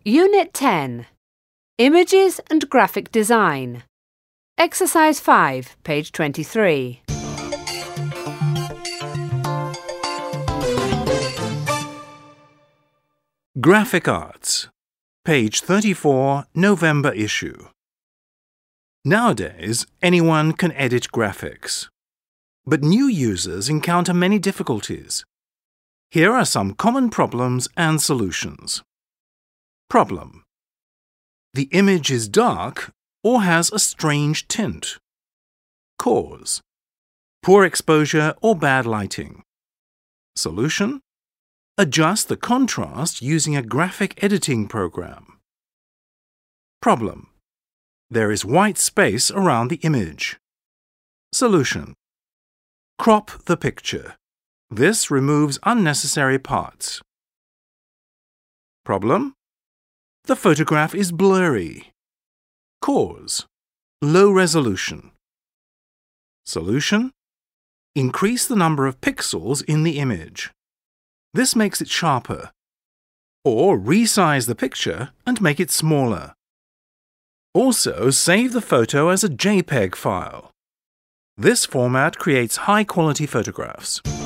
Unit 10. Images and Graphic Design. Exercise 5, page 23. Graphic Arts, page 34, November issue. Nowadays, anyone can edit graphics. But new users encounter many difficulties. Here are some common problems and solutions. Problem: the image is dark or has a strange tint. Cause: poor exposure or bad lighting. Solution: adjust the contrast using a graphic editing program. Problem: there is white space around the image. Solution: crop the picture. This removes unnecessary parts. Problem: the photograph is blurry. Cause: low resolution. Solution: increase the number of pixels in the image. This makes it sharper. Or resize the picture and make it smaller. Also, save the photo as a JPEG file. This format creates high-quality photographs.